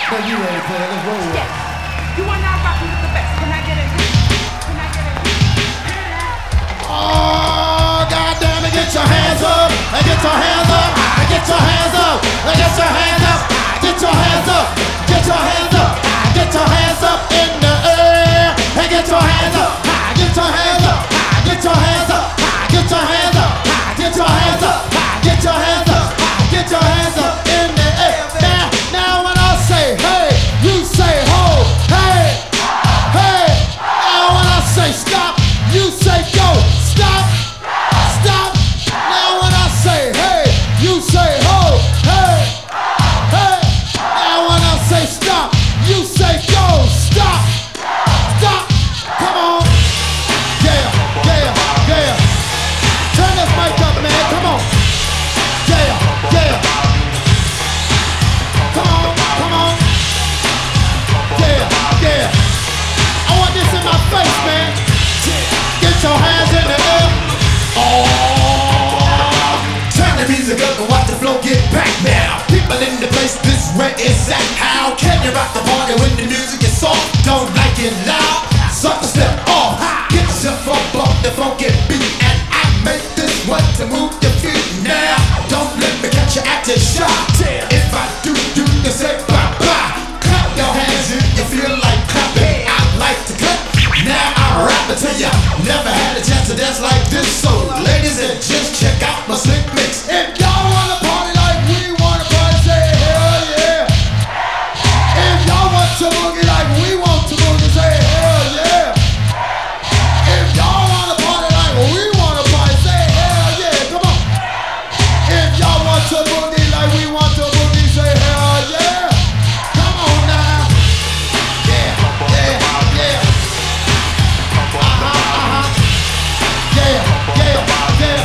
No, you ready for it? Let's roll with it. Yes. You are now rocking with the best. Can I get it? Can I get it? Oh, goddamn it, get your hands up. Get your hands up. Get your hands up. Get your hands up. Get your hands up. Get your hands up. Get your hands up in the air. Hey, get your hands up. Get your hands up. Get your hands up. Get your hands up. Get your hands up. Get your hands up. Get your hands up in the air. Now when I say hey, you say ho. Hey, hey. Now when I say stop, you say go. Stop, stop. Now when I say hey, you say ho. Hey, hey. Now when I say stop, you say go. Stop, stop. Come on. Yeah, yeah, yeah. Turn this mic up, man. Come on. Yeah, yeah. Come on, come on. Yeah, yeah. I want this in my face, man. Get your hands in the air. Oh. Turn the music up and watch the flow get back now. People in the place, this where it's at. How can you rock the party when the music is soft? Don't like it loud, sucker step off. Get yourself up the funky beat, and I make this one to move your feet now. Don't let me catch you acting shy. If I do, you can say bye-bye. Clap your hands if you feel like clapping. I like to clap. Now I rap it to ya. Never had a chance to dance like this. So ladies and gents, check out my slick mix. If y'all wanna party like we wanna party, say hell yeah. If y'all want to boogie like we want to boogie, say hell yeah. If y'all wanna party like we wanna party, say hell yeah. Come on. If y'all want to boogie like we want to boogie, say hell yeah. Come on now. Yeah, yeah, yeah. Yeah, yeah, yeah.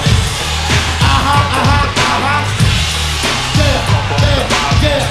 Yeah, yeah,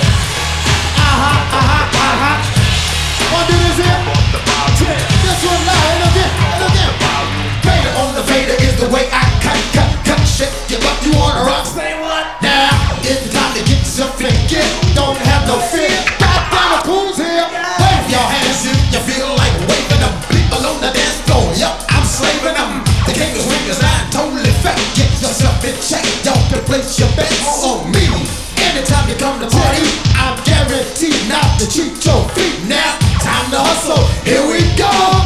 yeah. Wanna do this here? This one now, and again. Fader on the fader is the way I cut shit. You what you wanna rock? Say what? Now it's the time to get yourself flicky. Don't have no fear. Goddamn, the cool's here. Wave your hands if you feel like waving them. People on the dance floor, yup, I'm slaving them. The king of swingers, I'm totally fat. Get yourself in check. Y'all can place your bets on me. Anytime you come to party, I'm guaranteed not to cheat your feet. Now, time to hustle. Here we go.